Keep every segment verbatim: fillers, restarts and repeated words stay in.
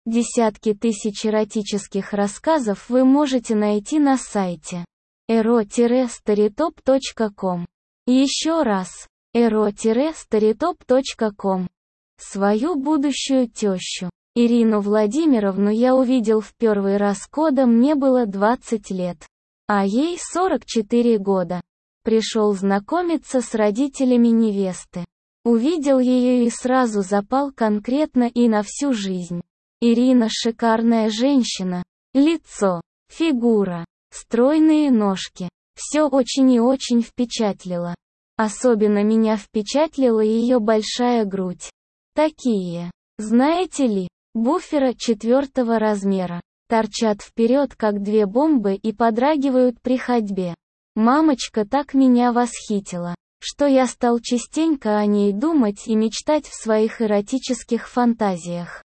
Десятки тысяч эротических рассказов вы можете найти на сайте эро старитоп точка ком. Еще раз, эро старитоп точка ком. Свою будущую тещу, Ирину Владимировну, я увидел в первый раз, когда мне было двадцать лет, а ей сорок четыре года. Пришел знакомиться с родителями невесты. Увидел ее и сразу запал конкретно и на всю жизнь. Ирина шикарная женщина. Лицо, фигура, стройные ножки. Все очень и очень впечатлило. Особенно меня впечатлила ее большая грудь. Такие, знаете ли, буфера четвертого размера. Торчат вперед, как две бомбы, и подрагивают при ходьбе. Мамочка так меня восхитила, что я стал частенько о ней думать и мечтать в своих эротических фантазиях.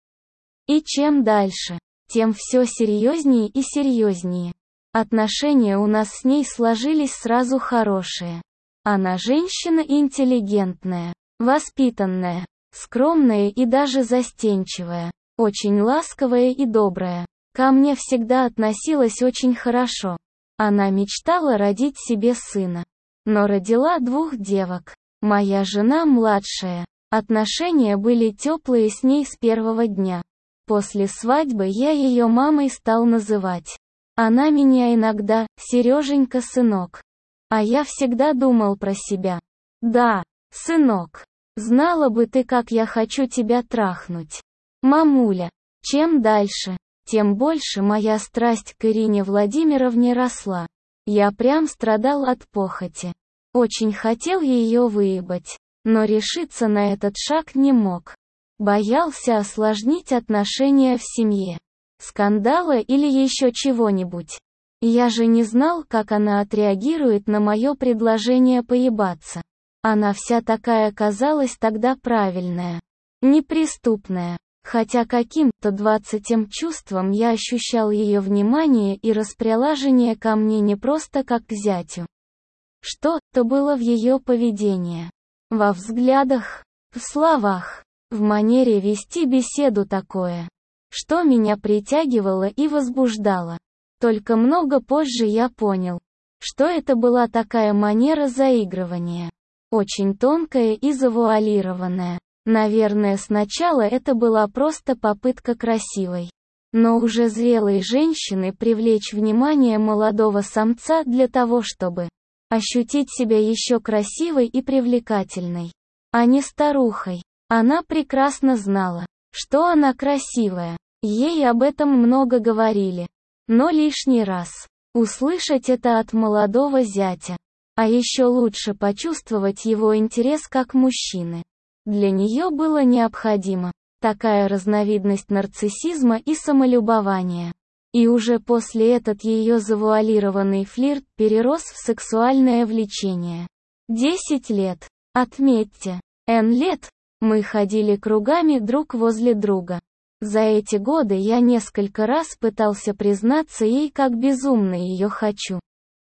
И чем дальше, тем все серьезнее и серьезнее. Отношения у нас с ней сложились сразу хорошие. Она женщина интеллигентная, воспитанная, скромная и даже застенчивая, очень ласковая и добрая. Ко мне всегда относилась очень хорошо. Она мечтала родить себе сына, но родила двух девок. Моя жена младшая. Отношения были теплые с ней с первого дня. После свадьбы я ее мамой стал называть. Она меня иногда «Сереженька, сынок». А я всегда думал про себя. Да, сынок, знала бы ты, как я хочу тебя трахнуть. Мамуля, чем дальше, тем больше моя страсть к Ирине Владимировне росла. Я прям страдал от похоти. Очень хотел ее выебать, но решиться на этот шаг не мог. Боялся осложнить отношения в семье. Скандала или еще чего-нибудь. Я же не знал, как она отреагирует на мое предложение поебаться. Она вся такая казалась тогда правильная, неприступная. Хотя каким-то двадцатым чувством я ощущал ее внимание и расположение ко мне не просто как к зятю. Что-то было в ее поведении. Во взглядах, в словах, в манере вести беседу такое, что меня притягивало и возбуждало. Только много позже я понял, что это была такая манера заигрывания. Очень тонкая и завуалированная. Наверное, сначала это была просто попытка красивой, но уже зрелой женщины привлечь внимание молодого самца для того, чтобы ощутить себя еще красивой и привлекательной, а не старухой. Она прекрасно знала, что она красивая. Ей об этом много говорили. Но лишний раз услышать это от молодого зятя, а еще лучше почувствовать его интерес как мужчины. Для нее было необходимо такая разновидность нарциссизма и самолюбования. И уже после этот ее завуалированный флирт перерос в сексуальное влечение. Десять лет. Отметьте, N лет, мы ходили кругами друг возле друга. За эти годы я несколько раз пытался признаться ей, как безумно ее хочу.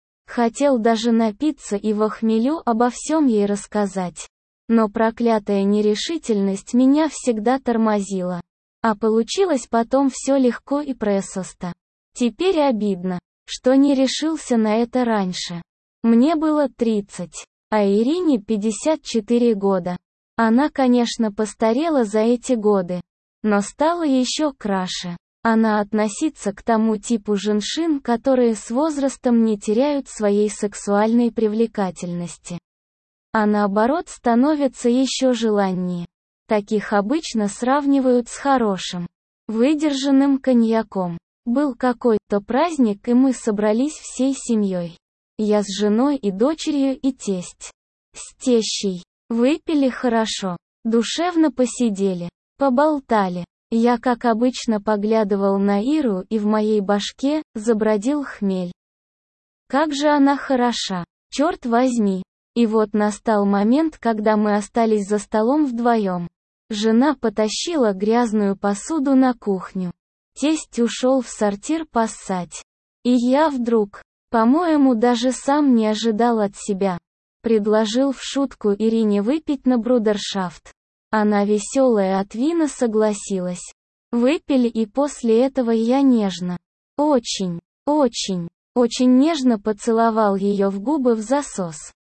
Хотел даже напиться и во хмелю обо всем ей рассказать. Но проклятая нерешительность меня всегда тормозила. А получилось потом все легко и просто. Теперь обидно, что не решился на это раньше. Мне было тридцать, а Ирине пятьдесят четыре года. Она, конечно, постарела за эти годы, но стала еще краше. Она относится к тому типу женщин, которые с возрастом не теряют своей сексуальной привлекательности, а наоборот становятся еще желаннее. Таких обычно сравнивают с хорошим, выдержанным коньяком. Был какой-то праздник, и мы собрались всей семьей. Я с женой и дочерью и тесть. С тещей. Выпили хорошо, душевно посидели, поболтали. Я, как обычно, поглядывал на Иру, и в моей башке забродил хмель. Как же она хороша, черт возьми. И вот настал момент, когда мы остались за столом вдвоем. Жена потащила грязную посуду на кухню. Тесть ушел в сортир поссать. И я вдруг, по-моему, даже сам не ожидал от себя, предложил в шутку Ирине выпить на брудершафт. Она, веселая от вина, согласилась. Выпили, и после этого я нежно, очень, очень, очень нежно поцеловал ее в губы в засос.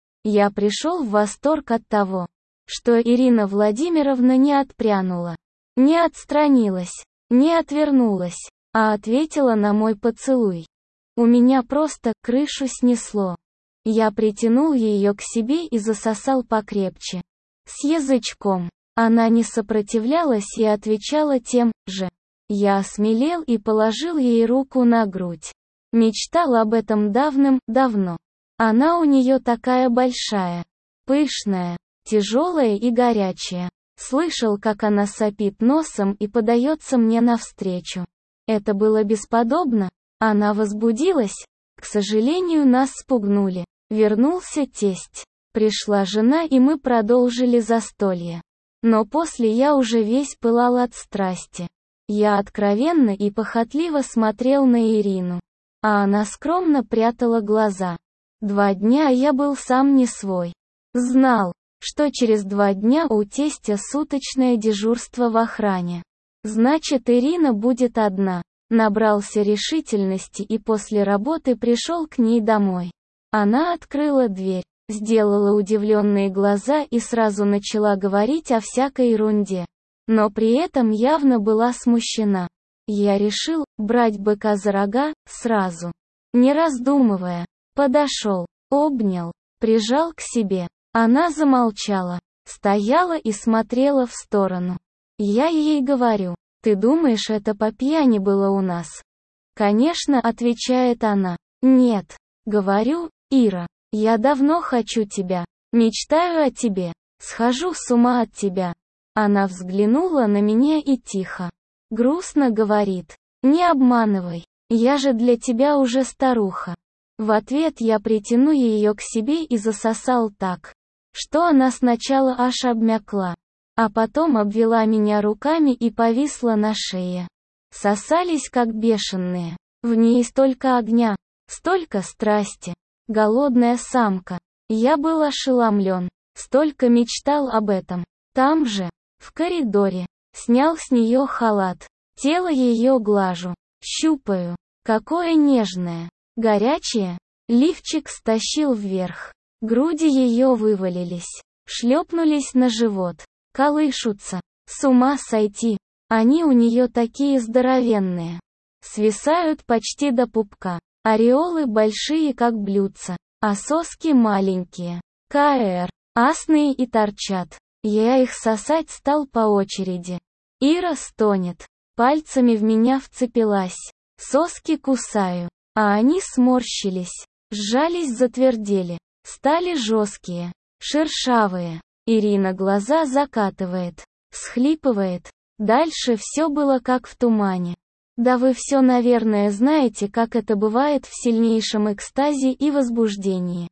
Я пришел в восторг от того, что Ирина Владимировна не отпрянула, не отстранилась, не отвернулась, а ответила на мой поцелуй. У меня просто крышу снесло. Я притянул ее к себе и засосал покрепче. С язычком. Она не сопротивлялась и отвечала тем же. Я осмелел и положил ей руку на грудь. Мечтал об этом давным-давно. Она у нее такая большая, пышная, тяжелая и горячая. Слышал, как она сопит носом и подается мне навстречу. Это было бесподобно. Она возбудилась. К сожалению, нас спугнули. Вернулся тесть. Пришла жена, и мы продолжили застолье. Но после я уже весь пылал от страсти. Я откровенно и похотливо смотрел на Ирину. А она скромно прятала глаза. Два дня я был сам не свой. Знал, что через два дня у тестя суточное дежурство в охране. Значит, Ирина будет одна. Набрался решительности и после работы пришел к ней домой. Она открыла дверь, сделала удивленные глаза и сразу начала говорить о всякой ерунде. Но при этом явно была смущена. Я решил брать быка за рога сразу. Не раздумывая, подошел, обнял, прижал к себе. Она замолчала, стояла и смотрела в сторону. Я ей говорю: «Ты думаешь, это по пьяни было у нас?» «Конечно», — отвечает она. «Нет». Говорю: «Ира, я давно хочу тебя, мечтаю о тебе, схожу с ума от тебя». Она взглянула на меня и тихо, грустно говорит: «Не обманывай, я же для тебя уже старуха». В ответ я притяну ее к себе и засосал так, что она сначала аж обмякла, а потом обвела меня руками и повисла на шее. Сосались как бешеные. В ней столько огня, столько страсти. Голодная самка. Я был ошеломлен. Столько мечтал об этом. Там же, в коридоре, снял с нее халат. Тело ее глажу, щупаю. Какое нежное, горячее. Лифчик стащил вверх. Груди ее вывалились, шлепнулись на живот. Колышутся. С ума сойти. Они у нее такие здоровенные. Свисают почти до пупка. Ореолы большие, как блюдца. А соски маленькие. КР. Асные и торчат. Я их сосать стал по очереди. Ира стонет. Пальцами в меня вцепилась. Соски кусаю. А они сморщились. Сжались, затвердели. Стали жесткие. Шершавые. Ирина глаза закатывает, всхлипывает. Дальше все было как в тумане. Да вы все, наверное, знаете, как это бывает в сильнейшем экстазе и возбуждении.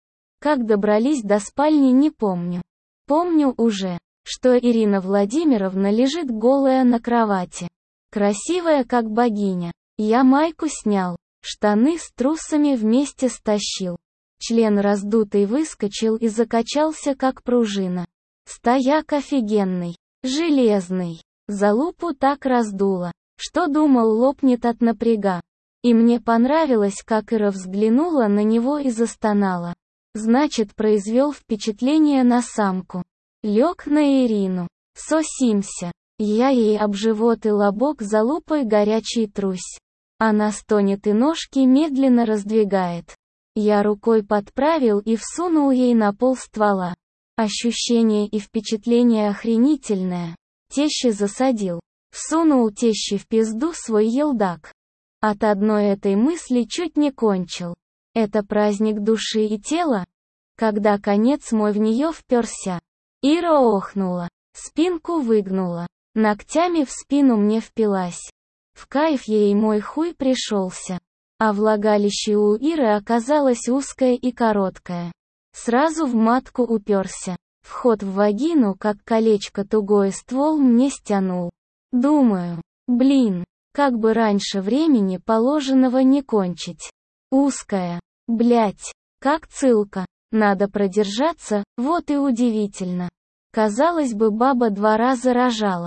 Как добрались до спальни, не помню. Помню уже, что Ирина Владимировна лежит голая на кровати. Красивая, как богиня. Я майку снял, штаны с трусами вместе стащил. Член раздутый выскочил и закачался, как пружина. Стояк офигенный, железный. Залупу так раздуло, что думал, лопнет от напряга. И мне понравилось, как Ира взглянула на него и застонала. Значит, произвел впечатление на самку. Лег на Ирину. Сосимся. Я ей об живот и лобок залупой горячий трусь. Она стонет и ножки медленно раздвигает. Я рукой подправил и всунул ей на пол ствола. Ощущение и впечатление охренительное. Теще засадил. Всунул теще в пизду свой елдак. От одной этой мысли чуть не кончил. Это праздник души и тела? Когда конец мой в нее вперся. Ира охнула. Спинку выгнула. Ногтями в спину мне впилась. В кайф ей мой хуй пришелся. А влагалище у Иры оказалось узкое и короткое. Сразу в матку уперся. Вход в вагину, как колечко, тугой ствол мне стянул. Думаю, блин, как бы раньше времени положенного не кончить. Узкая, блять, как цылка. Надо продержаться, вот и удивительно. Казалось бы, баба два раза рожала.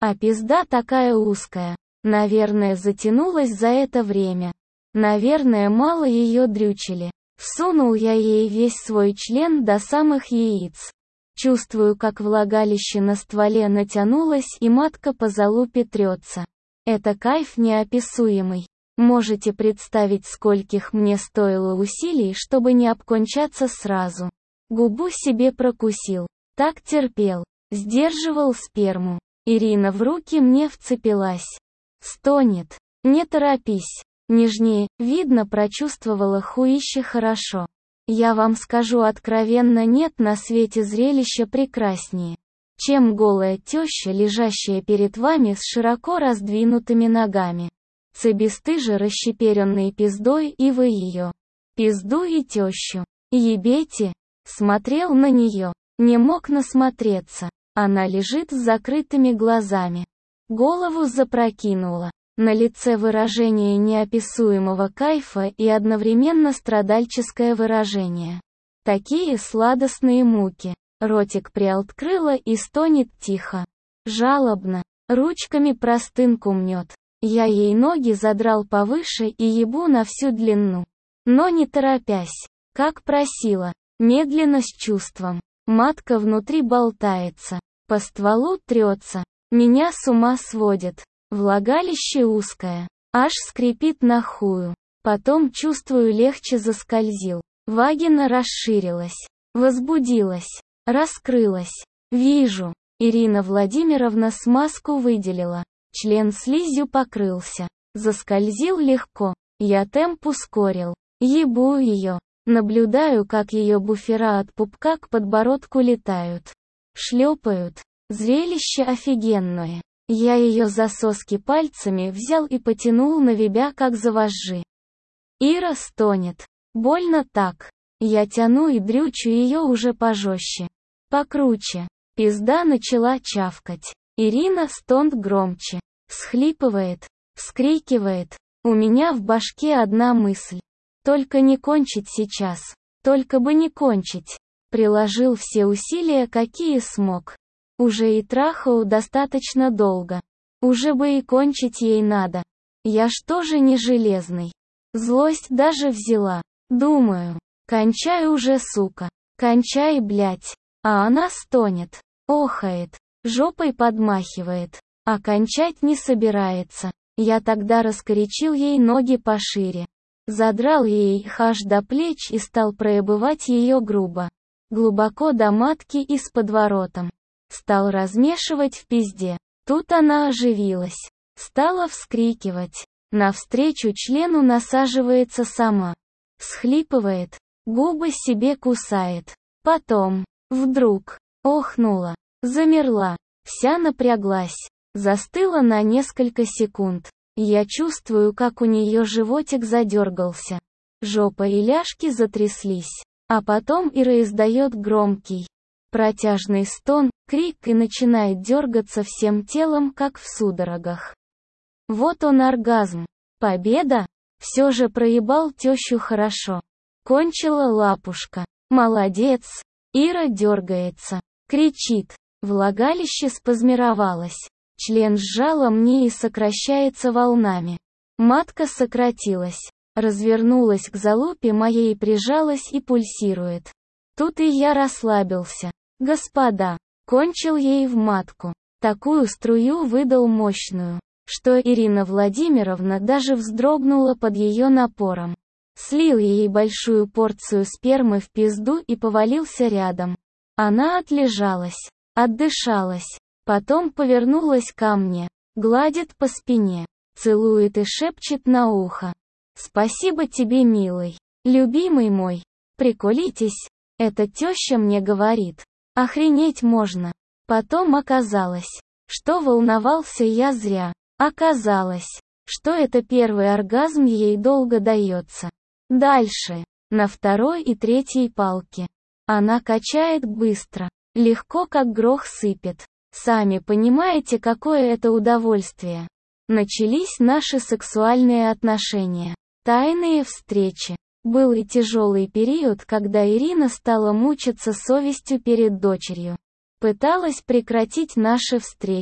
А пизда такая узкая. Наверное, затянулась за это время. Наверное, мало ее дрючили. Всунул я ей весь свой член до самых яиц. Чувствую, как влагалище на стволе натянулось и матка по залупе трется. Это кайф неописуемый. Можете представить, скольких мне стоило усилий, чтобы не обкончаться сразу. Губу себе прокусил. Так терпел. Сдерживал сперму. Ирина в руки мне вцепилась. Стонет. Не торопись. Нежнее, видно, прочувствовала хуище хорошо. Я вам скажу откровенно, нет на свете зрелища прекраснее, чем голая теща, лежащая перед вами с широко раздвинутыми ногами. Цебестыжа, расщеперенной пиздой, и вы ее. Пизду и тещу. Ебете? Смотрел на нее. Не мог насмотреться. Она лежит с закрытыми глазами. Голову запрокинула. На лице выражение неописуемого кайфа и одновременно страдальческое выражение. Такие сладостные муки. Ротик приоткрыла и стонет тихо. Жалобно. Ручками простынку мнет. Я ей ноги задрал повыше и ебу на всю длину. Но не торопясь. Как просила. Медленно, с чувством. Матка внутри болтается. По стволу трется. Меня с ума сводит. Влагалище узкое. Аж скрипит на хую. Потом, чувствую, легче заскользил. Вагина расширилась. Возбудилась. Раскрылась. Вижу. Ирина Владимировна смазку выделила. Член слизью покрылся. Заскользил легко. Я темп ускорил. Ебу ее. Наблюдаю, как ее буфера от пупка к подбородку летают. Шлепают. Зрелище офигенное. Я ее за соски пальцами взял и потянул на вебя, как за вожжи. Ира стонет. Больно так. Я тяну и дрючу ее уже пожестче. Покруче. Пизда начала чавкать. Ирина стонет громче. Всхлипывает. Вскрикивает. У меня в башке одна мысль. Только не кончить сейчас. Только бы не кончить. Приложил все усилия, какие смог. Уже и трахал достаточно долго. Уже бы и кончить ей надо. Я что же не железный? Злость даже взяла. Думаю. Кончай уже, сука. Кончай, блять. А она стонет. Охает. Жопой подмахивает. А кончать не собирается. Я тогда раскорячил ей ноги пошире. Задрал ей их аж до плеч и стал проебывать ее грубо. Глубоко до матки и с подворотом. Стал размешивать в пизде. Тут она оживилась. Стала вскрикивать. Навстречу члену насаживается сама. Всхлипывает. Губы себе кусает. Потом. Вдруг. Охнула. Замерла. Вся напряглась. Застыла на несколько секунд. Я чувствую, как у нее животик задергался. Жопа и ляжки затряслись. А потом Ира издает громкий, протяжный стон, крик и начинает дергаться всем телом, как в судорогах. Вот он оргазм. Победа? Все же проебал тещу хорошо. Кончила лапушка. Молодец. Ира дергается. Кричит. Влагалище спазмировалось. Член сжала мне и сокращается волнами. Матка сократилась. Развернулась к залупе моей, прижалась и пульсирует. Тут и я расслабился. Господа. Кончил ей в матку. Такую струю выдал мощную, что Ирина Владимировна даже вздрогнула под ее напором. Слил ей большую порцию спермы в пизду и повалился рядом. Она отлежалась. Отдышалась. Потом повернулась ко мне. Гладит по спине. Целует и шепчет на ухо. «Спасибо тебе, милый. Любимый мой. Приколитесь». Это теща мне говорит. Охренеть можно. Потом оказалось, что волновался я зря. Оказалось, что это первый оргазм ей долго дается. Дальше. На второй и третьей палке. Она качает быстро. Легко, как грох сыпет. Сами понимаете, какое это удовольствие. Начались наши сексуальные отношения. Тайные встречи. Был и тяжелый период, когда Ирина стала мучиться совестью перед дочерью. Пыталась прекратить наши встречи.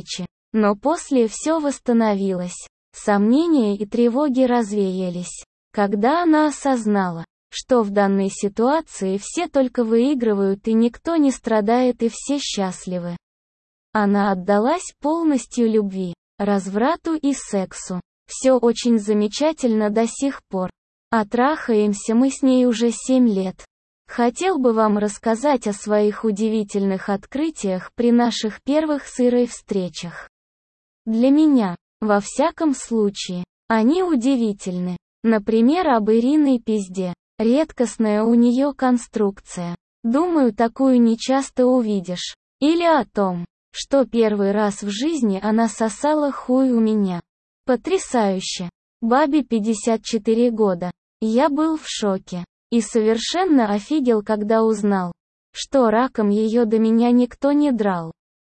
Но после все восстановилось. Сомнения и тревоги развеялись. Когда она осознала, что в данной ситуации все только выигрывают и никто не страдает и все счастливы. Она отдалась полностью любви, разврату и сексу. Все очень замечательно до сих пор. А трахаемся мы с ней уже семь лет. Хотел бы вам рассказать о своих удивительных открытиях при наших первых с Ирой встречах. Для меня, во всяком случае, они удивительны. Например, об Ириной пизде. Редкостная у нее конструкция. Думаю, такую нечасто увидишь. Или о том, что первый раз в жизни она сосала хуй у меня. Потрясающе. Бабе пятьдесят четыре года. Я был в шоке. И совершенно офигел, когда узнал, что раком ее до меня никто не драл.